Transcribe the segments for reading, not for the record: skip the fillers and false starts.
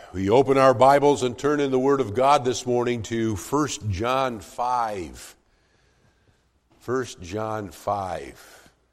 We open our Bibles and turn in the Word of God this morning to 1 John 5. 1 John 5.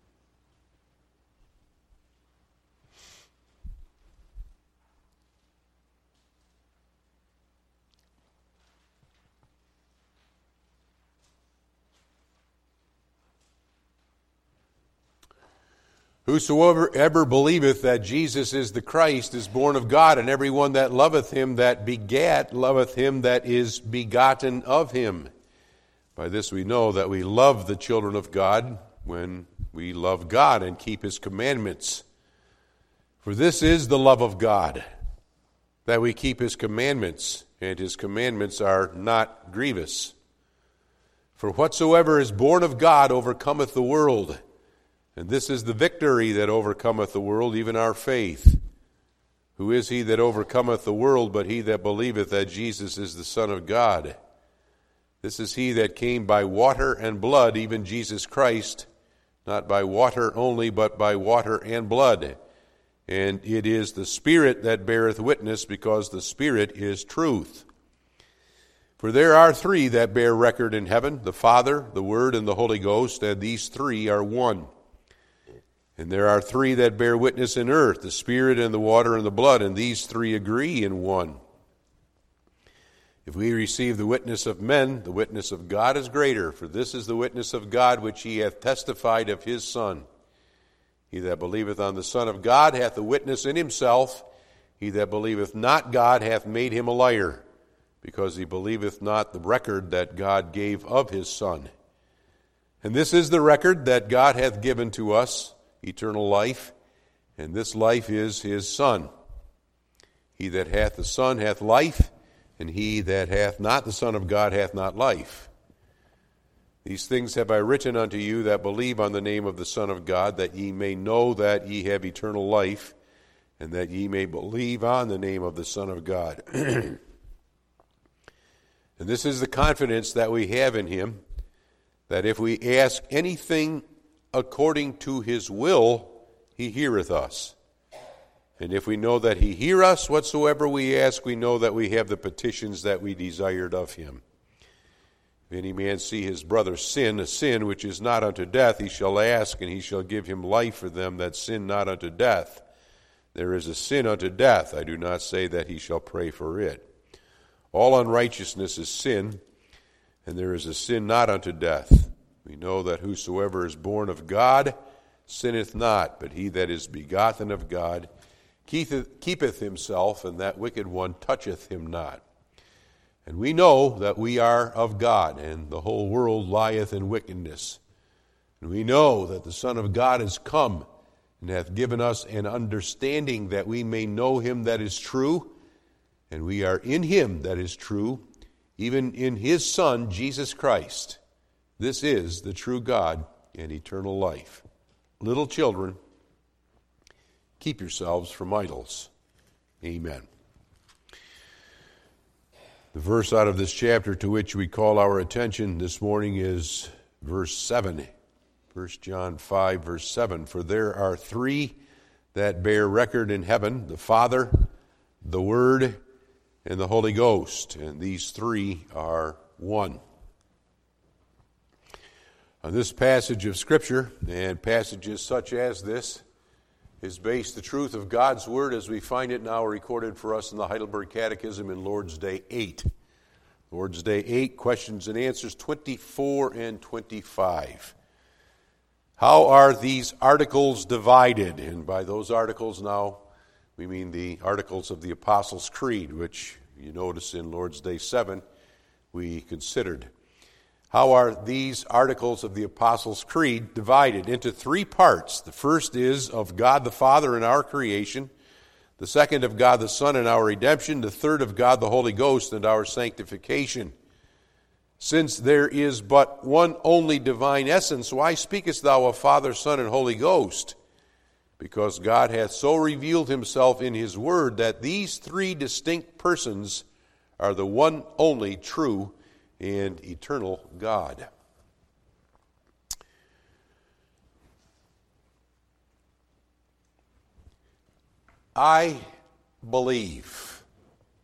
Whosoever ever believeth that Jesus is the Christ is born of God, and every one that loveth him that begat loveth him that is begotten of him. By this we know that we love the children of God, when we love God and keep his commandments. For this is the love of God, that we keep his commandments, and his commandments are not grievous. For whatsoever is born of God overcometh the world. And this is the victory that overcometh the world, even our faith. Who is he that overcometh the world, but he that believeth that Jesus is the Son of God? This is he that came by water and blood, even Jesus Christ, not by water only, but by water and blood. And it is the Spirit that beareth witness, because the Spirit is truth. For there are three that bear record in heaven, the Father, the Word, and the Holy Ghost, and these three are one. And there are three that bear witness in earth, the Spirit and the water and the blood, and these three agree in one. If we receive the witness of men, the witness of God is greater, for this is the witness of God which he hath testified of his Son. He that believeth on the Son of God hath a witness in himself. He that believeth not God hath made him a liar, because he believeth not the record that God gave of his Son. And this is the record that God hath given to us, eternal life, and this life is his Son. He that hath the Son hath life, and he that hath not the Son of God hath not life. These things have I written unto you that believe on the name of the Son of God, that ye may know that ye have eternal life, and that ye may believe on the name of the Son of God. And this is the confidence that we have in him, that if we ask anything according to his will, he heareth us. And if we know that he hear us, whatsoever we ask, we know that we have the petitions that we desired of him. If any man see his brother sin, a sin which is not unto death, he shall ask, and he shall give him life for them that sin not unto death. There is a sin unto death. I do not say that he shall pray for it. All unrighteousness is sin, and there is a sin not unto death. We know that whosoever is born of God sinneth not, but he that is begotten of God keepeth himself, and that wicked one toucheth him not. And we know that we are of God, and the whole world lieth in wickedness. And we know that the Son of God is come, and hath given us an understanding that we may know him that is true, and we are in him that is true, even in his Son, Jesus Christ. This is the true God and eternal life. Little children, keep yourselves from idols. Amen. The verse out of this chapter to which we call our attention this morning is verse 7. 1 John 5, verse 7. For there are three that bear record in heaven, the Father, the Word, and the Holy Ghost, and these three are one. On this passage of Scripture, and passages such as this, is based the truth of God's Word as we find it now recorded for us in the Heidelberg Catechism in Lord's Day 8. Lord's Day 8, questions and answers 24 and 25. How are these articles divided? And by those articles now, we mean the articles of the Apostles' Creed, which you notice in Lord's Day 7 we considered. How are these articles of the Apostles' Creed divided? Into three parts. The first is of God the Father in our creation. The second of God the Son in our redemption. The third of God the Holy Ghost in our sanctification. Since there is but one only divine essence, why speakest thou of Father, Son, and Holy Ghost? Because God hath so revealed himself in his word that these three distinct persons are the one only true and eternal God. I believe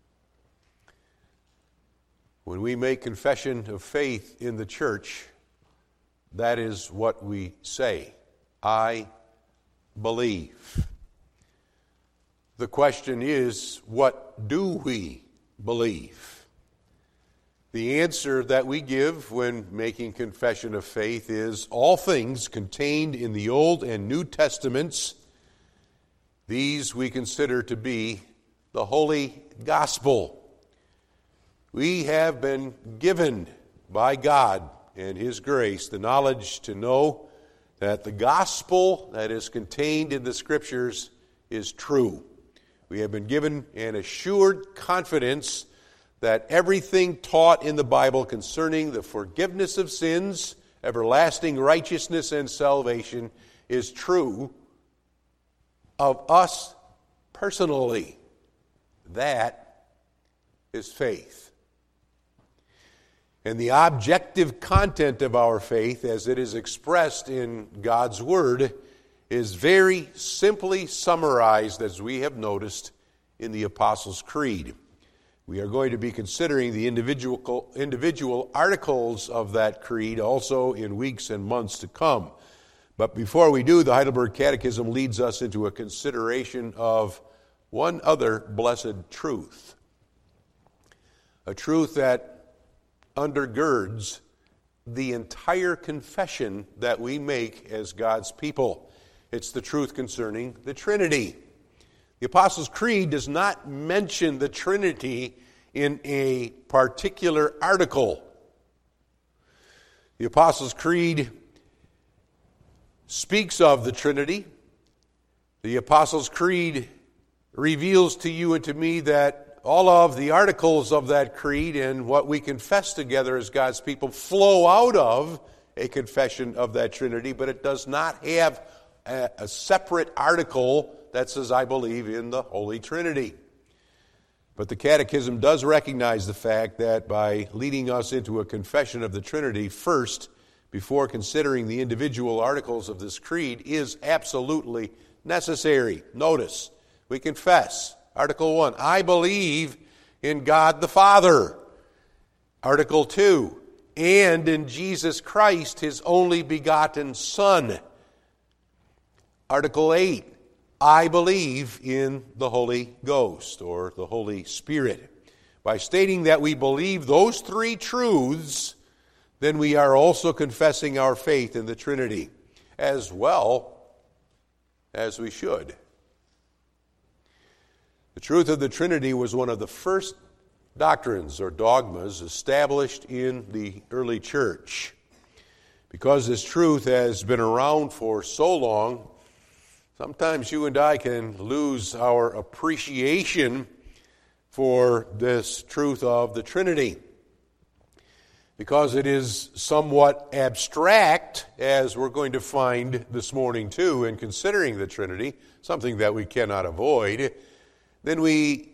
When we make confession of faith in the church, that is what we say. I believe. The question is, what do we believe? The answer that we give when making confession of faith is all things contained in the Old and New Testaments. These we consider to be the Holy Gospel. We have been given by God and His grace the knowledge to know that the gospel that is contained in the Scriptures is true. We have been given an assured confidence that everything taught in the Bible concerning the forgiveness of sins, everlasting righteousness, and salvation is true of us personally. That is faith. And the objective content of our faith, as it is expressed in God's Word, is very simply summarized, as we have noticed, in the Apostles' Creed. We are going to be considering the individual articles of that creed also in weeks and months to come. But before we do, the Heidelberg Catechism leads us into a consideration of one other blessed truth. A truth that undergirds the entire confession that we make as God's people. It's the truth concerning the Trinity. The Apostles' Creed does not mention the Trinity in a particular article. The Apostles' Creed speaks of the Trinity. The Apostles' Creed reveals to you and to me that all of the articles of that creed and what we confess together as God's people flow out of a confession of that Trinity, but it does not have a separate article that says, I believe in the Holy Trinity. But the Catechism does recognize the fact that by leading us into a confession of the Trinity first, before considering the individual articles of this creed, is absolutely necessary. Notice, we confess. Article 1, I believe in God the Father. Article 2, and in Jesus Christ, His only begotten Son. Article 8, I believe in the Holy Ghost, or the Holy Spirit. By stating that we believe those three truths, then we are also confessing our faith in the Trinity, as well as we should. The truth of the Trinity was one of the first doctrines or dogmas established in the early church. Because this truth has been around for so long, sometimes you and I can lose our appreciation for this truth of the Trinity. Because it is somewhat abstract, as we're going to find this morning too, in considering the Trinity, something that we cannot avoid, then we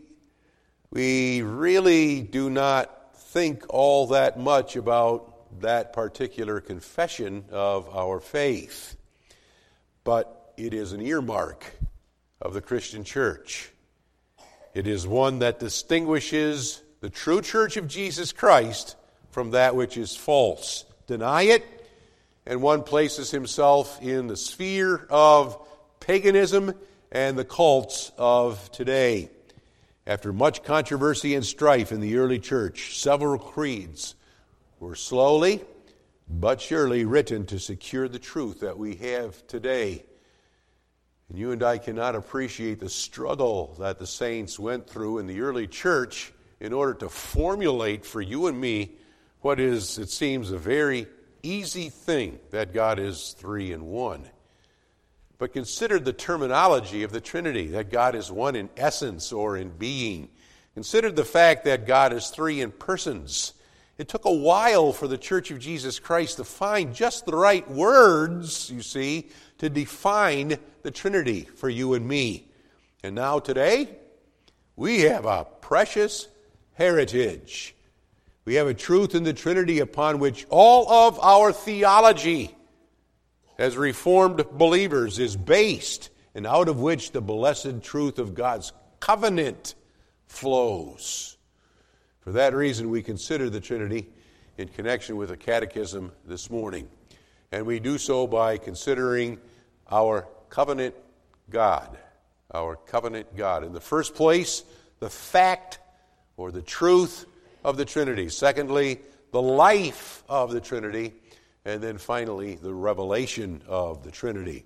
really do not think all that much about that particular confession of our faith. But it is an earmark of the Christian church. It is one that distinguishes the true church of Jesus Christ from that which is false. Deny it, and one places himself in the sphere of paganism and the cults of today. After much controversy and strife in the early church, several creeds were slowly but surely written to secure the truth that we have today. And you and I cannot appreciate the struggle that the saints went through in the early church in order to formulate for you and me what is, it seems, a very easy thing, that God is three in one. But consider the terminology of the Trinity, that God is one in essence or in being. Consider the fact that God is three in persons. It took a while for the Church of Jesus Christ to find just the right words, you see, to define the Trinity for you and me. And now today, we have a precious heritage. We have a truth in the Trinity upon which all of our theology as Reformed believers is based, and out of which the blessed truth of God's covenant flows. For that reason, we consider the Trinity in connection with the Catechism this morning. And we do so by considering our covenant God. Our covenant God. In the first place, the fact or the truth of the Trinity. Secondly, the life of the Trinity. And then finally, the revelation of the Trinity.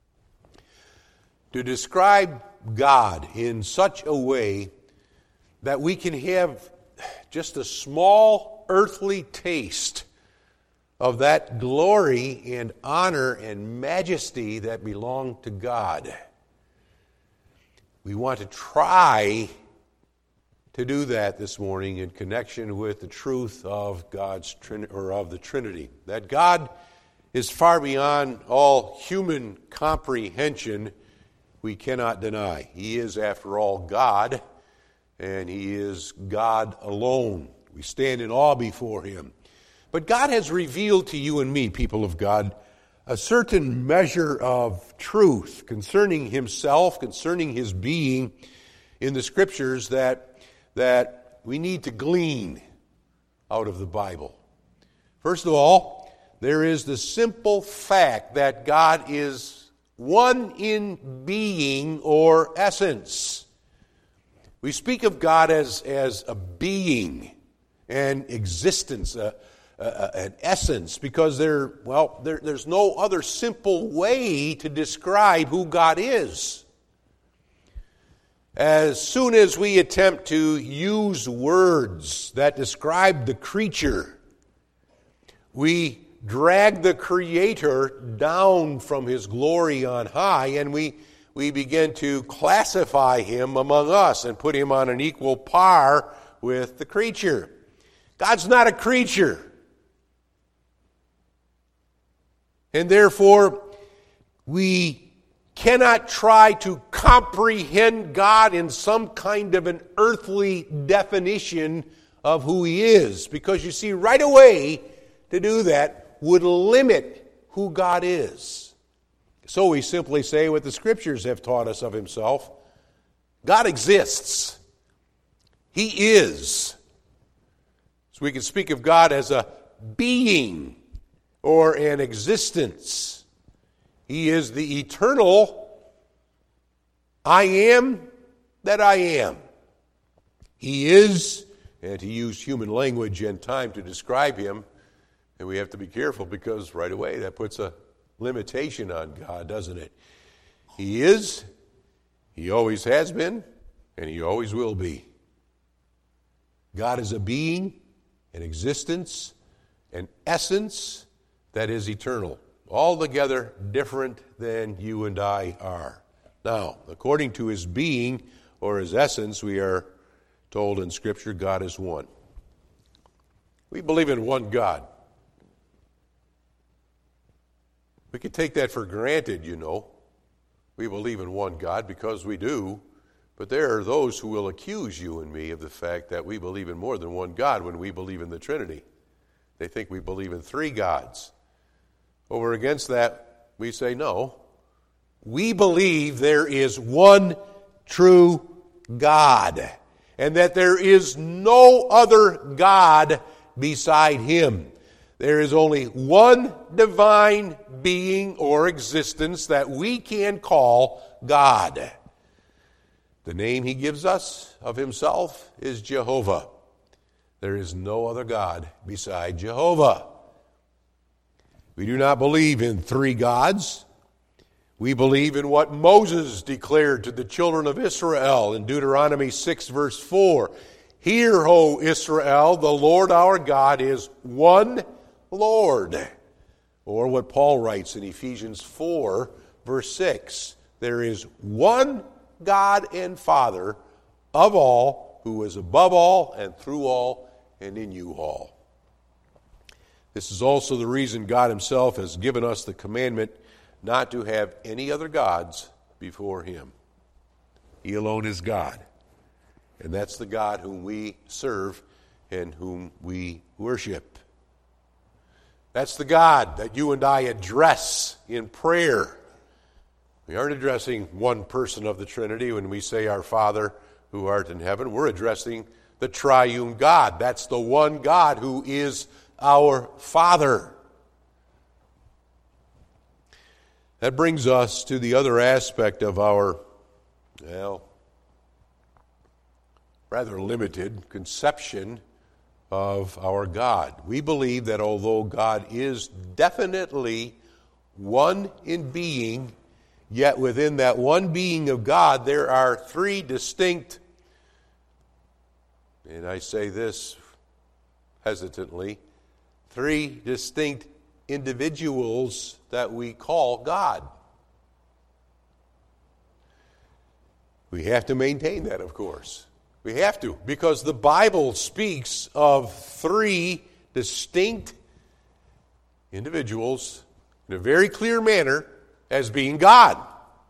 To describe God in such a way that we can have just a small earthly taste of that glory and honor and majesty that belong to God. We want to try to do that this morning in connection with the truth of God's of the Trinity. That God is far beyond all human comprehension, we cannot deny. He is, after all, God, and He is God alone. We stand in awe before Him. But God has revealed to you and me, people of God, a certain measure of truth concerning Himself, concerning His being in the Scriptures that we need to glean out of the Bible. First of all, there is the simple fact that God is one in being or essence. We speak of God as a being, an existence, an essence, because there's no other simple way to describe who God is. As soon as we attempt to use words that describe the creature, we drag the Creator down from His glory on high, and we begin to classify Him among us and put Him on an equal par with the creature. God's not a creature. And therefore, we cannot try to comprehend God in some kind of an earthly definition of who He is. Because you see, right away, to do that would limit who God is. So we simply say what the Scriptures have taught us of Himself. God exists. He is. So we can speak of God as a being or an existence. He is the eternal I am that I am. He is, and to use human language and time to describe Him, and we have to be careful because right away that puts a limitation on God, doesn't it? He is, He always has been, and He always will be. God is a being, an existence, an essence that is eternal. Altogether different than you and I are. Now, according to His being or His essence, we are told in Scripture God is one. We believe in one God. We can take that for granted, you know. We believe in one God because we do, but there are those who will accuse you and me of the fact that we believe in more than one God when we believe in the Trinity. They think we believe in three gods. Over against that, we say no. We believe there is one true God, and that there is no other God beside Him. There is only one divine being or existence that we can call God. The name He gives us of Himself is Jehovah. There is no other God beside Jehovah. We do not believe in three gods. We believe in what Moses declared to the children of Israel in Deuteronomy 6, verse 4. Hear, O Israel, the Lord our God is one Lord. Or what Paul writes in Ephesians 4, verse 6. There is one God and Father of all, who is above all and through all and in you all. This is also the reason God Himself has given us the commandment not to have any other gods before Him. He alone is God. And that's the God whom we serve and whom we worship. That's the God that you and I address in prayer. We aren't addressing one person of the Trinity when we say, Our Father who art in heaven. We're addressing the triune God. That's the one God who is our Father. That brings us to the other aspect of our, rather limited conception of our God. We believe that although God is definitely one in being, yet within that one being of God, there are three distinct, and I say this hesitantly, three distinct individuals that we call God. We have to maintain that, of course. We have to, because the Bible speaks of three distinct individuals in a very clear manner as being God.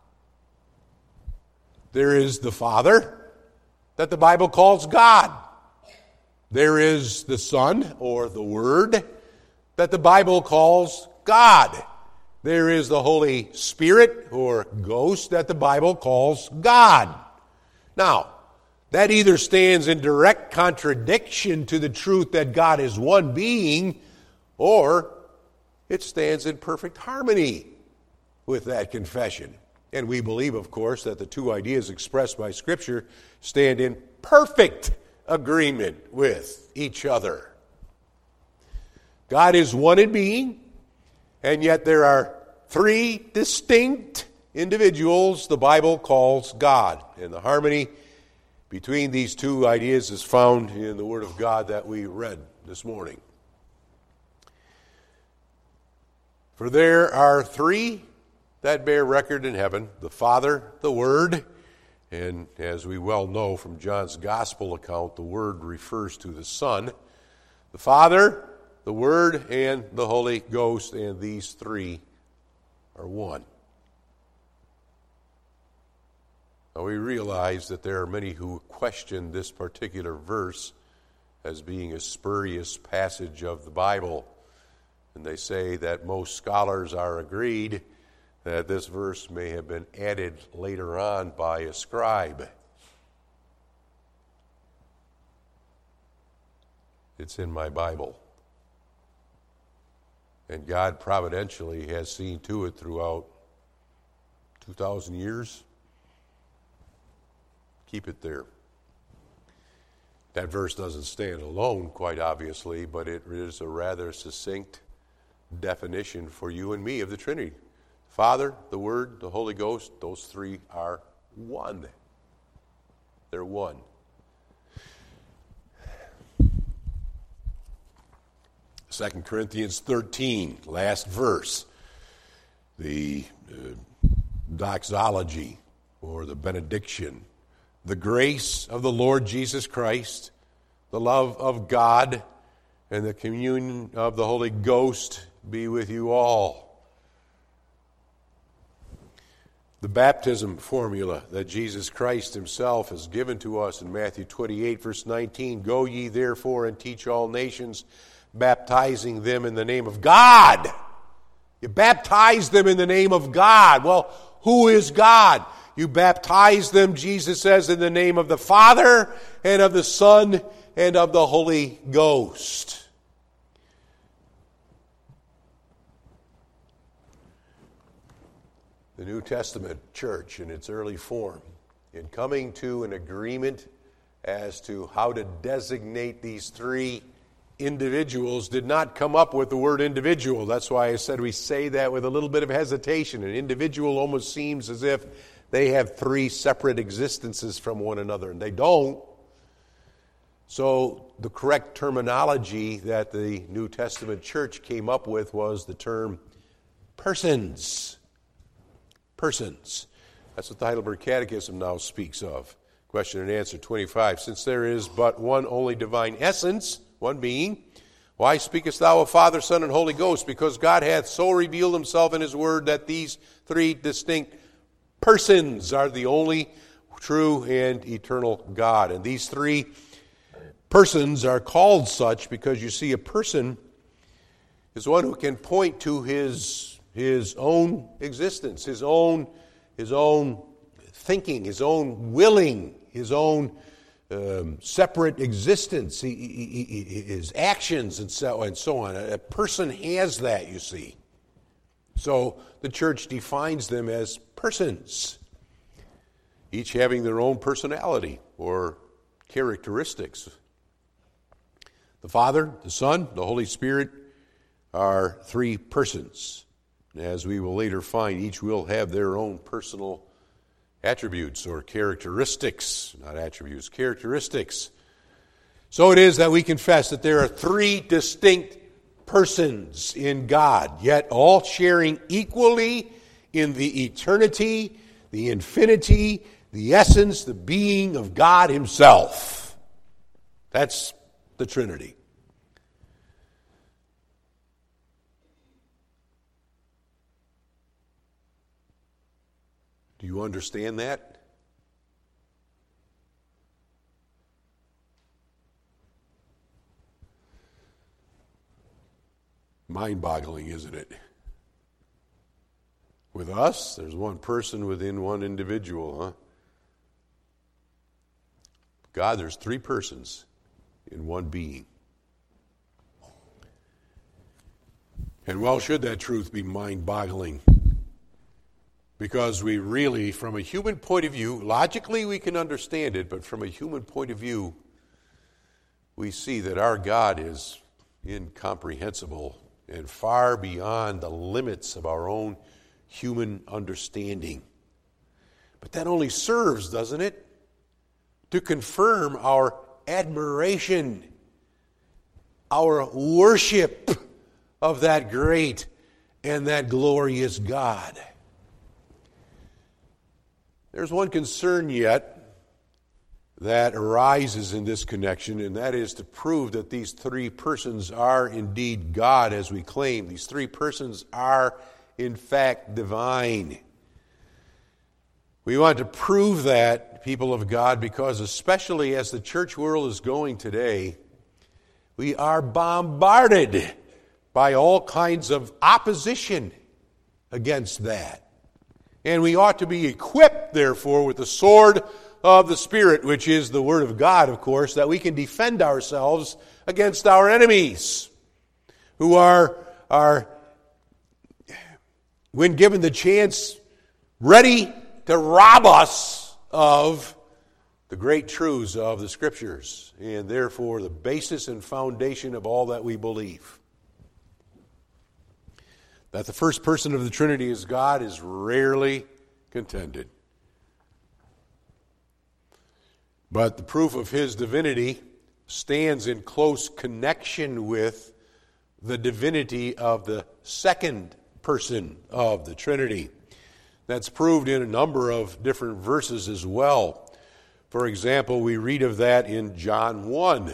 There is the Father that the Bible calls God. There is the Son, or the Word, that the Bible calls God. There is the Holy Spirit, or Ghost, that the Bible calls God. Now, that either stands in direct contradiction to the truth that God is one being, or it stands in perfect harmony with that confession. And we believe, of course, that the two ideas expressed by Scripture stand in perfect agreement with each other. God is one in being, and yet there are three distinct individuals the Bible calls God. And the harmony between these two ideas is found in the Word of God that we read this morning. For there are three that bear record in heaven: the Father, the Word, and as we well know from John's Gospel account, the Word refers to the Son. The Father, the Word, and the Holy Ghost, and these three are one. Now we realize that there are many who question this particular verse as being a spurious passage of the Bible, and they say that most scholars are agreed that this verse may have been added later on by a scribe. It's in my Bible. And God providentially has seen to it throughout 2,000 years. Keep it there. That verse doesn't stand alone, quite obviously, but it is a rather succinct definition for you and me of the Trinity. Father, the Word, the Holy Ghost, those three are one. They're one. Second Corinthians 13, last verse. The doxology, or the benediction. The grace of the Lord Jesus Christ, the love of God, and the communion of the Holy Ghost be with you all. The baptism formula that Jesus Christ himself has given to us in Matthew 28, verse 19, go ye therefore and teach all nations, baptizing them in the name of God. You baptize them in the name of God. Well, who is God? You baptize them, Jesus says, in the name of the Father and of the Son and of the Holy Ghost. The New Testament church in its early form, in coming to an agreement as to how to designate these three individuals, did not come up with the word individual. That's why I said we say that with a little bit of hesitation. An individual almost seems as if they have three separate existences from one another, and they don't. So the correct terminology that the New Testament church came up with was the term persons. Persons. That's what the Heidelberg Catechism now speaks of. Question and answer 25. Since there is but one only divine essence, one being, why speakest thou of Father, Son, and Holy Ghost? Because God hath so revealed himself in his word that these three distinct persons are the only true and eternal God. And these three persons are called such because, you see, a person is one who can point to his own existence, his own thinking, his own willing, his own separate existence, his actions, and so on. A person has that, you see. So the church defines them as persons, each having their own personality or characteristics. The Father, the Son, the Holy Spirit are three persons. As we will later find, each will have their own personal attributes or characteristics, not attributes, characteristics. So it is that we confess that there are three distinct persons in God, yet all sharing equally in the eternity, the infinity, the essence, the being of God Himself. That's the Trinity. Do you understand that? Mind-boggling, isn't it? With us, there's one person within one individual, huh? God, there's three persons in one being. And well, should that truth be mind-boggling? Because we really, from a human point of view, logically we can understand it, but from a human point of view, we see that our God is incomprehensible and far beyond the limits of our own human understanding. But that only serves, doesn't it, to confirm our admiration, our worship of that great and that glorious God. There's one concern yet that arises in this connection, and that is to prove that these three persons are indeed God, as we claim. These three persons are, in fact, divine. We want to prove that, people of God, because especially as the church world is going today, we are bombarded by all kinds of opposition against that. And we ought to be equipped, therefore, with the sword of the Spirit, which is the Word of God, of course, that we can defend ourselves against our enemies, who are when given the chance, ready to rob us of the great truths of the Scriptures, and therefore the basis and foundation of all that we believe. That the first person of the Trinity is God is rarely contended. But the proof of His divinity stands in close connection with the divinity of the second person of the Trinity. That's proved in a number of different verses as well. For example, we read of that in John 1.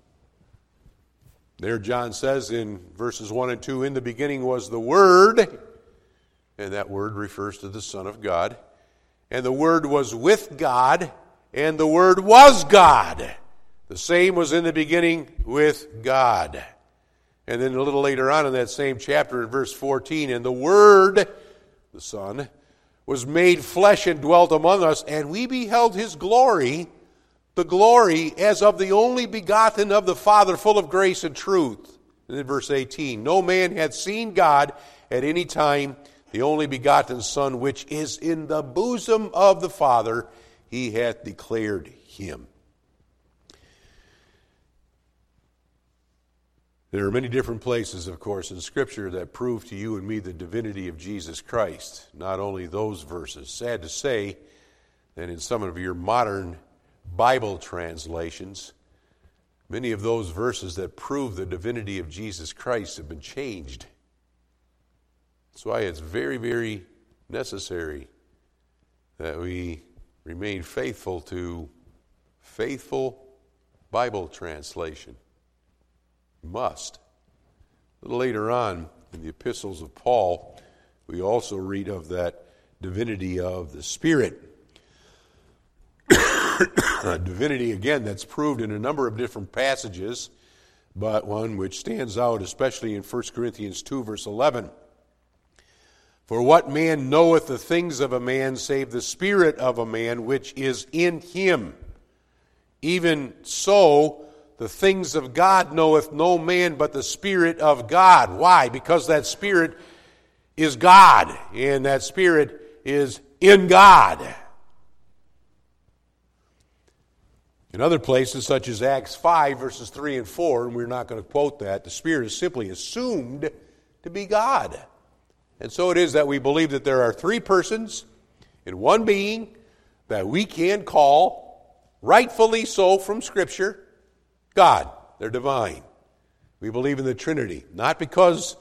There John says in verses 1 and 2, "In the beginning was the Word," and that Word refers to the Son of God, "and the Word was with God, and the Word was God. The same was in the beginning with God." And then a little later on in that same chapter in verse 14, "And the Word," the Son, "was made flesh and dwelt among us, and we beheld His glory, the glory as of the only begotten of the Father, full of grace and truth." And in verse 18, "No man hath seen God at any time, the only begotten Son, which is in the bosom of the Father, He hath declared Him." There are many different places, of course, in Scripture that prove to you and me the divinity of Jesus Christ. Not only those verses. Sad to say that in some of your modern Bible translations, many of those verses that prove the divinity of Jesus Christ have been changed. That's why it's very, very necessary that we remain faithful to faithful Bible translation. We must. A little later on in the epistles of Paul, we also read of that divinity of the Spirit. Divinity, again, that's proved in a number of different passages, but one which stands out especially in 1 Corinthians 2, verse 11. "For what man knoweth the things of a man save the spirit of a man which is in him? Even so, the things of God knoweth no man but the Spirit of God. Why? Because that Spirit is God, and that Spirit is in God. In other places, such as Acts 5, verses 3 and 4, and we're not going to quote that, the Spirit is simply assumed to be God. And so it is that we believe that there are three persons in one being that we can call, rightfully so from Scripture, God. They're divine. We believe in the Trinity, not because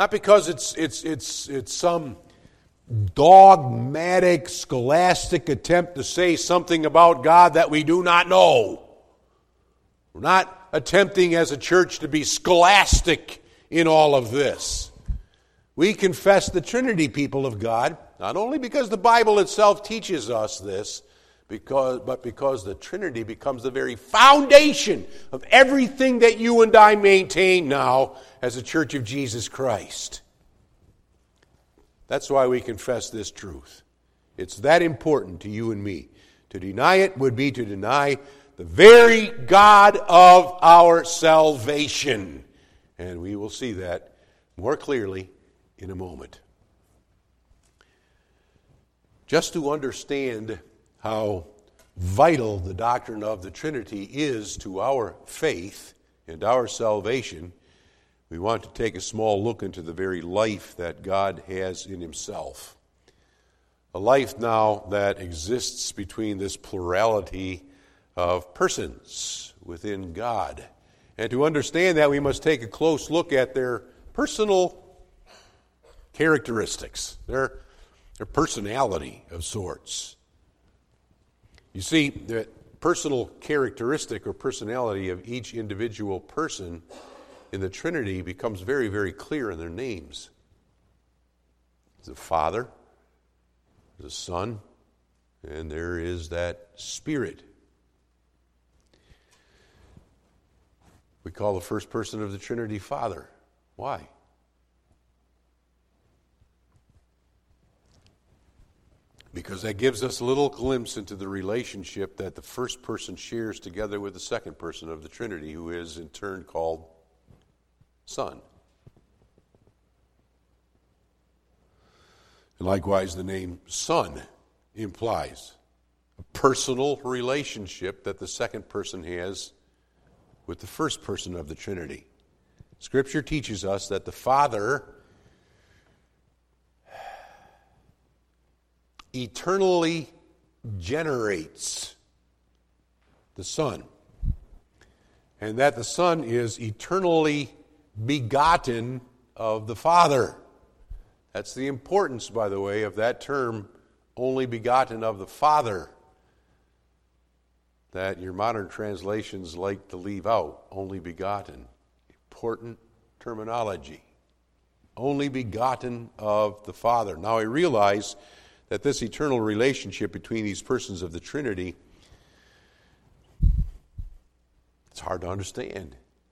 it's some dogmatic, scholastic attempt to say something about God that we do not know. We're not attempting as a church to be scholastic in all of this. We confess the Trinity, people of God, not only because the Bible itself teaches us this, but because the Trinity becomes the very foundation of everything that you and I maintain now as a Church of Jesus Christ. That's why we confess this truth. It's that important to you and me. To deny it would be to deny the very God of our salvation. And we will see that more clearly in a moment. Just to understand how vital the doctrine of the Trinity is to our faith and our salvation, we want to take a small look into the very life that God has in himself. A life now that exists between this plurality of persons within God. And to understand that, we must take a close look at their personal characteristics, their personality of sorts. You see, the personal characteristic or personality of each individual person in the Trinity becomes very, very clear in their names. There's a Father, there's a Son, and there is that Spirit. We call the first person of the Trinity Father. Why? Because that gives us a little glimpse into the relationship that the first person shares together with the second person of the Trinity, who is in turn called Son. And likewise, the name Son implies a personal relationship that the second person has with the first person of the Trinity. Scripture teaches us that the Father eternally generates the Son, and that the Son is eternally begotten of the Father. That's the importance, by the way, of that term, only begotten of the Father, that your modern translations like to leave out, only begotten. Important terminology. Only begotten of the Father. Now I realize that this eternal relationship between these persons of the Trinity, it's hard to understand.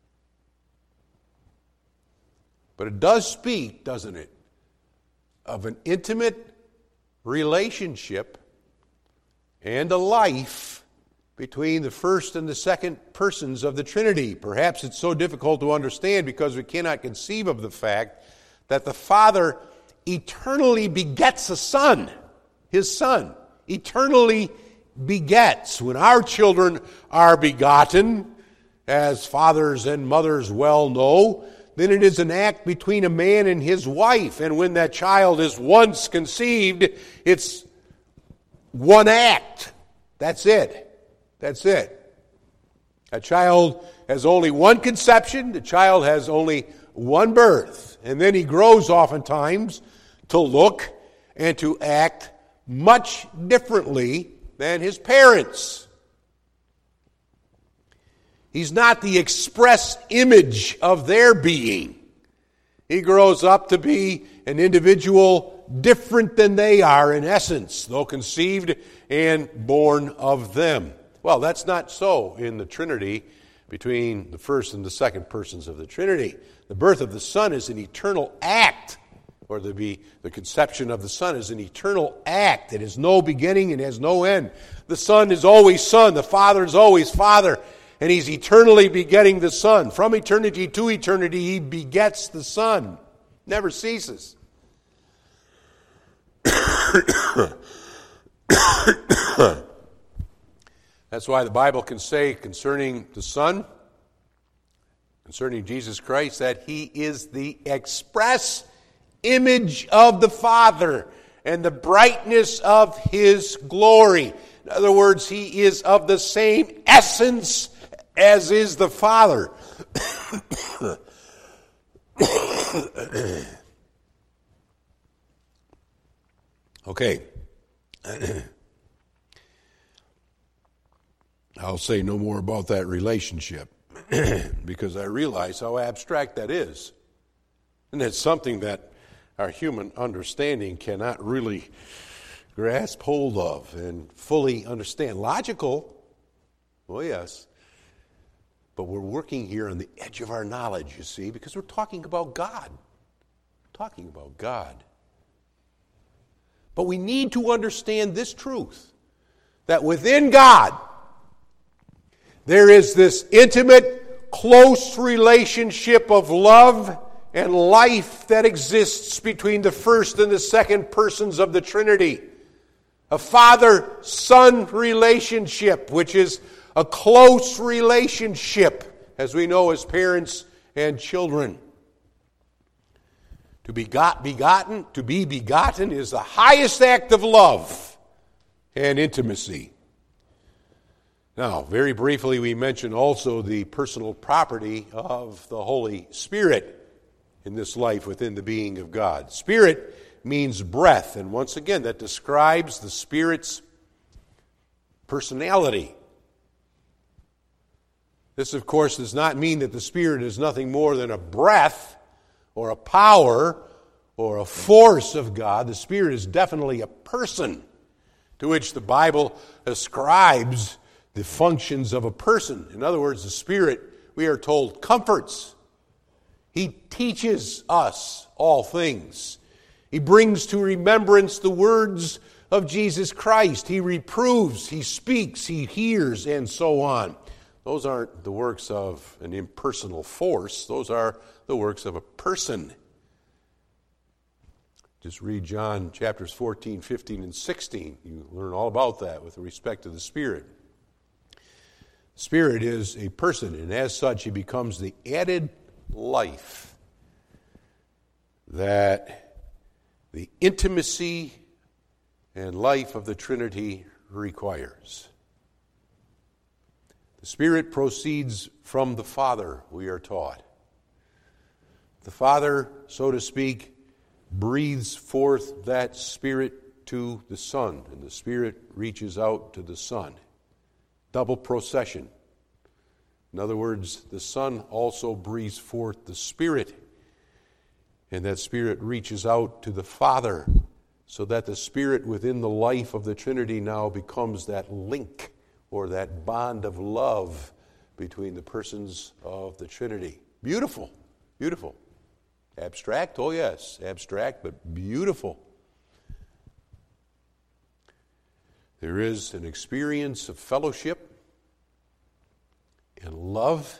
But it does speak, doesn't it, of an intimate relationship and a life between the first and the second persons of the Trinity. Perhaps it's so difficult to understand because we cannot conceive of the fact that the Father eternally begets a Son. His Son eternally begets. When our children are begotten, as fathers and mothers well know, then it is an act between a man and his wife. And when that child is once conceived, it's one act. That's it. That's it. A child has only one conception. The child has only one birth. And then he grows oftentimes to look and to act much differently than his parents. He's not the express image of their being. He grows up to be an individual different than they are in essence, though conceived and born of them. Well, that's not so in the Trinity between the first and the second persons of the Trinity. The birth of the Son is an eternal act or the conception of the Son is an eternal act. It has no beginning and has no end. The Son is always Son. The Father is always Father. And He's eternally begetting the Son. From eternity to eternity, He begets the Son. Never ceases. That's why the Bible can say concerning the Son, concerning Jesus Christ, that He is the express image of the Father and the brightness of His glory. In other words, He is of the same essence as is the Father. Okay. I'll say no more about that relationship because I realize how abstract that is. And it's something that our human understanding cannot really grasp hold of and fully understand. Logical, oh yes, but we're working here on the edge of our knowledge, you see, because we're talking about God. We're talking about God. But we need to understand this truth, that within God, there is this intimate, close relationship of love and life that exists between the first and the second persons of the Trinity. A father-son relationship, which is a close relationship, as we know as parents and children. To be begotten is the highest act of love and intimacy. Now, very briefly, we mention also the personal property of the Holy Spirit in this life within the being of God. Spirit means breath, and once again, that describes the Spirit's personality. This, of course, does not mean that the Spirit is nothing more than a breath or a power or a force of God. The Spirit is definitely a person to which the Bible ascribes the functions of a person. In other words, the Spirit, we are told, comforts. He teaches us all things. He brings to remembrance the words of Jesus Christ. He reproves, He speaks, He hears, and so on. Those aren't the works of an impersonal force. Those are the works of a person. Just read John chapters 14, 15, and 16. You learn all about that with respect to the Spirit. Spirit is a person, and as such, He becomes the added life that the intimacy and life of the Trinity requires. The Spirit proceeds from the Father, we are taught. The Father, so to speak, breathes forth that Spirit to the Son, and the Spirit reaches out to the Son. Double procession. In other words, the Son also breathes forth the Spirit, and that Spirit reaches out to the Father, so that the Spirit within the life of the Trinity now becomes that link or that bond of love between the persons of the Trinity. Beautiful, beautiful. Abstract? Oh yes, abstract, but beautiful. There is an experience of fellowship and love.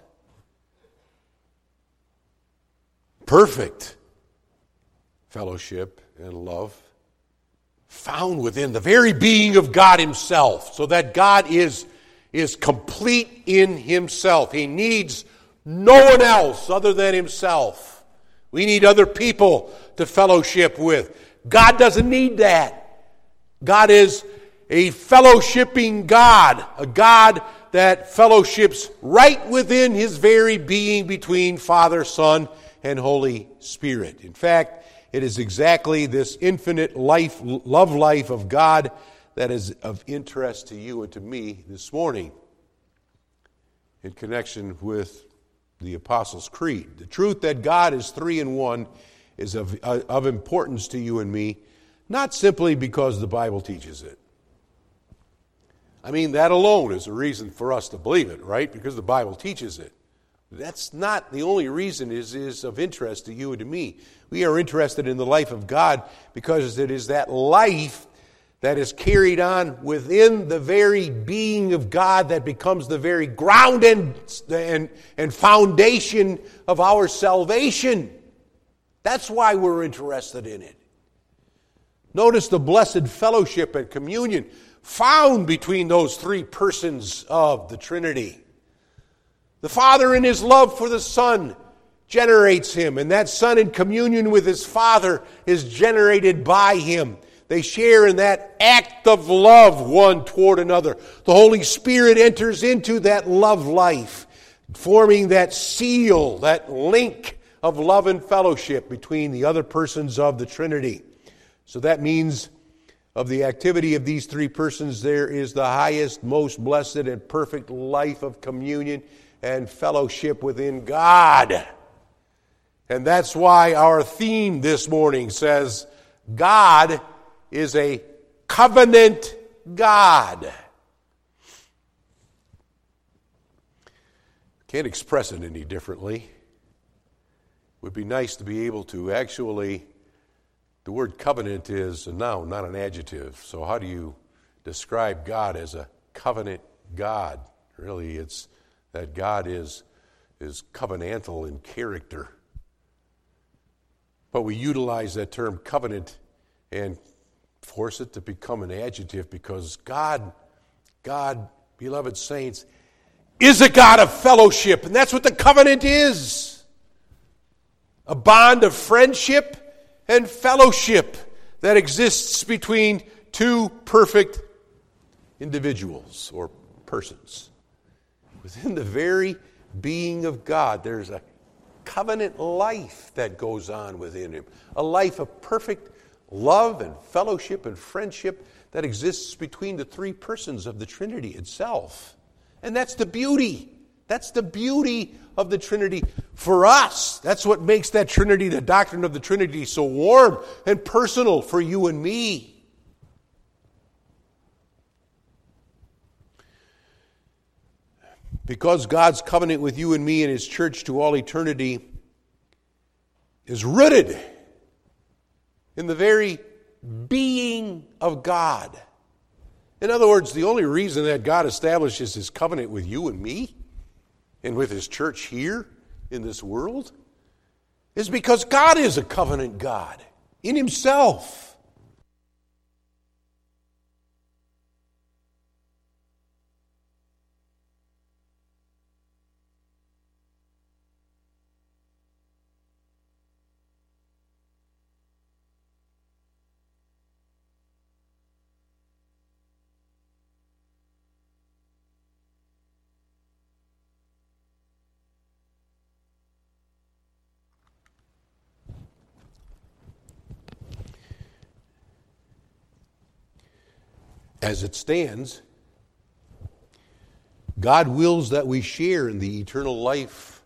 Perfect fellowship and love found within the very being of God Himself, so that God is complete in Himself. He needs no one else other than Himself. We need other people to fellowship with. God doesn't need that. God is a fellowshipping God, a God that fellowships right within His very being between Father, Son, and Holy Spirit. In fact, it is exactly this infinite love life of God that is of interest to you and to me this morning in connection with the Apostles' Creed. The truth that God is three in one is of importance to you and me, not simply because the Bible teaches it. I mean, that alone is a reason for us to believe it, right? Because the Bible teaches it. That's not the only reason it is of interest to you and to me. We are interested in the life of God because it is that life that is carried on within the very being of God that becomes the very ground and foundation of our salvation. That's why we're interested in it. Notice the blessed fellowship and communion found between those three persons of the Trinity. The Father in His love for the Son generates Him, and that Son in communion with His Father is generated by Him. They share in that act of love one toward another. The Holy Spirit enters into that love life, forming that seal, that link of love and fellowship between the other persons of the Trinity. So that means of the activity of these three persons, there is the highest, most blessed, and perfect life of communion and fellowship within God. And that's why our theme this morning says, God is a covenant God. Can't express it any differently. It would be nice to be able to actually, the word covenant is a noun, not an adjective. So how do you describe God as a covenant God? Really, it's that God is covenantal in character. But we utilize that term covenant and force it to become an adjective because God, beloved saints, is a God of fellowship. And that's what the covenant is. A bond of friendship and fellowship that exists between two perfect individuals or persons. Within the very being of God, there's a covenant life that goes on within Him. A life of perfect love and fellowship and friendship that exists between the three persons of the Trinity itself. And that's the beauty. That's the beauty of the Trinity for us. That's what makes that Trinity, the doctrine of the Trinity, so warm and personal for you and me. Because God's covenant with you and me and His church to all eternity is rooted in the very being of God. In other words, the only reason that God establishes His covenant with you and me and with His church here in this world is because God is a covenant God in Himself. As it stands, God wills that we share in the eternal life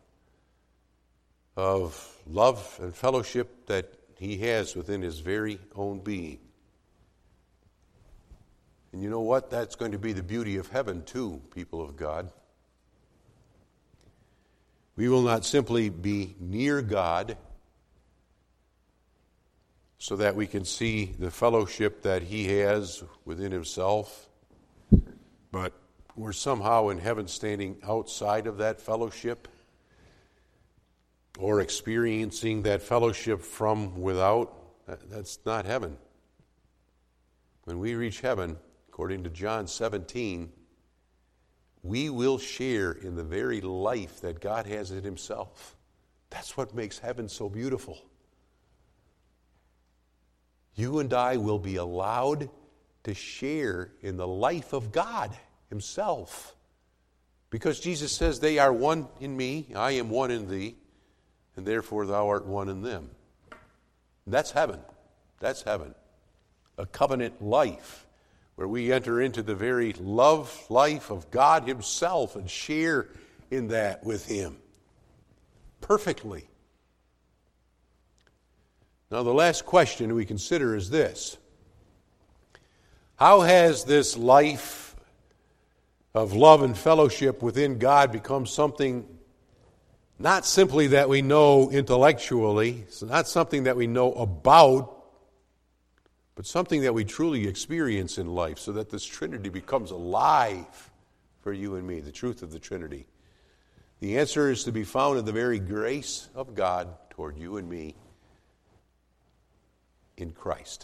of love and fellowship that He has within His very own being. And you know what? That's going to be the beauty of heaven too, people of God. We will not simply be near God so that we can see the fellowship that He has within Himself, but we're somehow in heaven standing outside of that fellowship or experiencing that fellowship from without. That's not heaven. When we reach heaven, according to John 17, we will share in the very life that God has in Himself. That's what makes heaven so beautiful. You and I will be allowed to share in the life of God Himself. Because Jesus says, they are one in me, I am one in thee, and therefore thou art one in them. That's heaven. That's heaven. A covenant life where we enter into the very love life of God Himself and share in that with Him perfectly. Now, the last question we consider is this: how has this life of love and fellowship within God become something Not simply that we know intellectually, it's not something that we know about, but something that we truly experience in life, so that this Trinity becomes alive for you and me, the truth of the Trinity. The answer is to be found in the very grace of God toward you and me in Christ.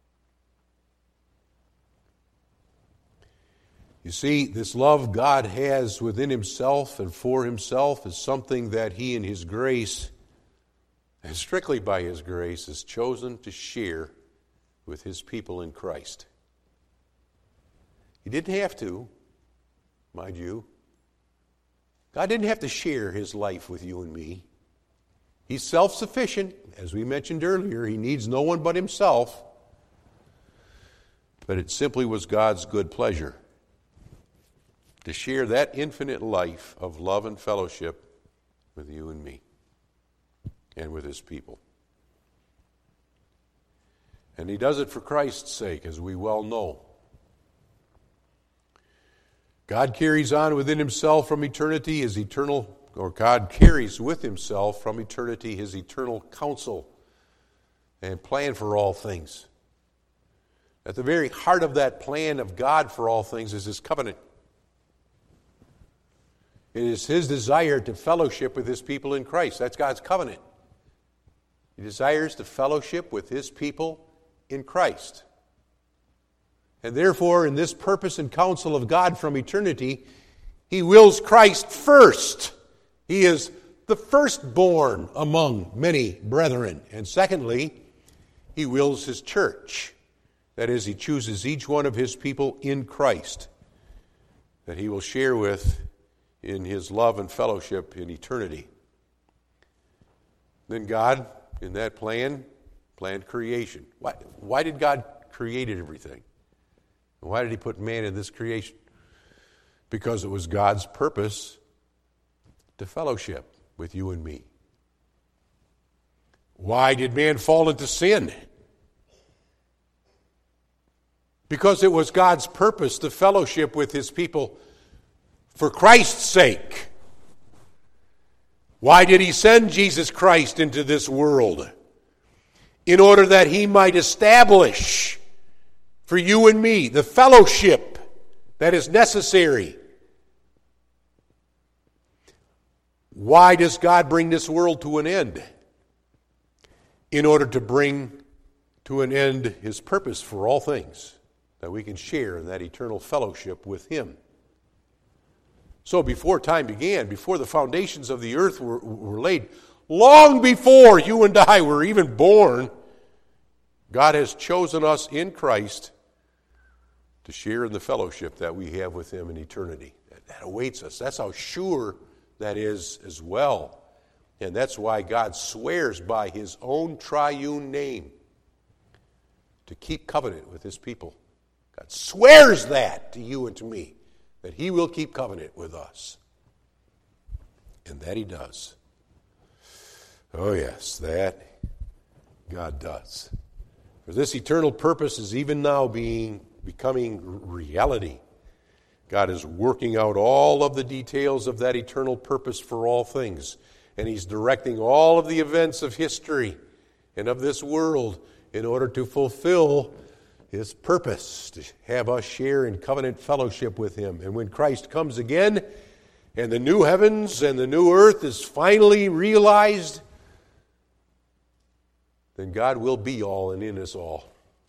You see, this love God has within himself and for himself is something that he in his grace, and strictly by his grace, has chosen to share with his people in Christ. He didn't have to, mind you. God didn't have to share his life with you and me. He's self-sufficient. As we mentioned earlier, he needs no one but himself. But it simply was God's good pleasure to share that infinite life of love and fellowship with you and me and with his people. And he does it for Christ's sake, as we well know. God carries on within himself from eternity his eternal, or God carries with himself from eternity his eternal counsel and plan for all things. At the very heart of that plan of God for all things is his covenant. It is his desire to fellowship with his people in Christ. That's God's covenant. He desires to fellowship with his people in Christ. And therefore, in this purpose and counsel of God from eternity, he wills Christ first. He is the firstborn among many brethren. And secondly, he wills his church. That is, he chooses each one of his people in Christ that he will share with in his love and fellowship in eternity. Then God, in that plan, planned creation. Why did God create everything? Why did he put man in this creation? Because it was God's purpose to fellowship with you and me. Why did man fall into sin? Because it was God's purpose to fellowship with his people for Christ's sake. Why did he send Jesus Christ into this world? In order that he might establish for you and me the fellowship that is necessary. Why does God bring this world to an end? In order to bring to an end his purpose for all things, that we can share in that eternal fellowship with him. So before time began, before the foundations of the earth were laid, long before you and I were even born, God has chosen us in Christ to share in the fellowship that we have with him in eternity. That awaits us. That's how sure that is as well. And that's why God swears by his own triune name to keep covenant with his people. God swears that to you and to me, that he will keep covenant with us. And that he does. Oh yes, that God does. For this eternal purpose is even now becoming reality. God is working out all of the details of that eternal purpose for all things. And he's directing all of the events of history and of this world in order to fulfill his purpose, to have us share in covenant fellowship with him. And when Christ comes again, and the new heavens and the new earth is finally realized, then God will be all and in us all.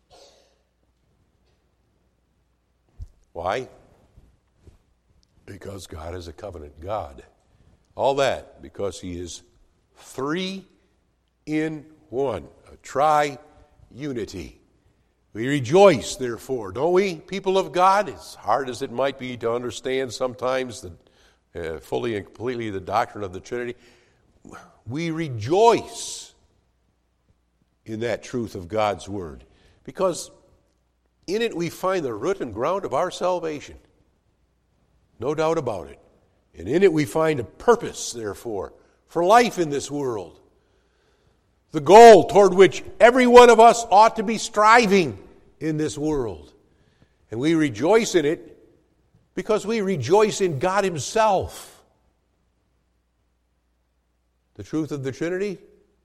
Why? Because God is a covenant God. All that because he is three in one, a tri-unity. We rejoice, therefore, don't we, people of God? As hard as it might be to understand sometimes fully and completely the doctrine of the Trinity, we rejoice in that truth of God's Word, because in it we find the root and ground of our salvation. No doubt about it. And in it we find a purpose, therefore, for life in this world. The goal toward which every one of us ought to be striving in this world. And we rejoice in it because we rejoice in God himself. The truth of the Trinity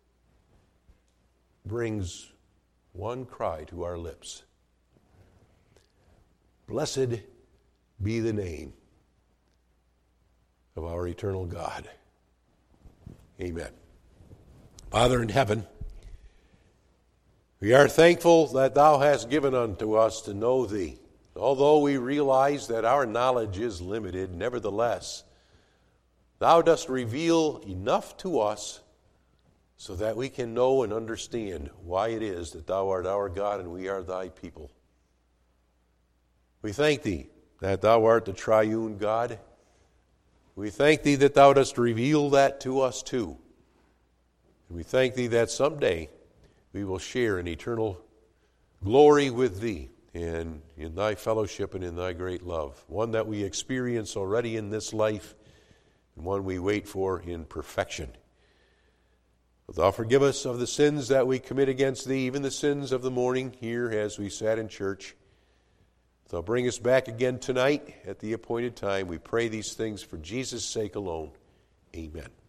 brings one cry to our lips. Blessed be the name of our eternal God. Amen. Father in heaven, we are thankful that Thou hast given unto us to know Thee. Although we realize that our knowledge is limited, nevertheless, Thou dost reveal enough to us so that we can know and understand why it is that Thou art our God and we are Thy people. We thank Thee that Thou art the triune God. We thank Thee that Thou dost reveal that to us too. And we thank Thee that someday we will share in eternal glory with Thee and in Thy fellowship and in Thy great love, one that we experience already in this life and one we wait for in perfection. But Thou forgive us of the sins that we commit against Thee, even the sins of the morning here as we sat in church. Thou bring us back again tonight at the appointed time. We pray these things for Jesus' sake alone. Amen.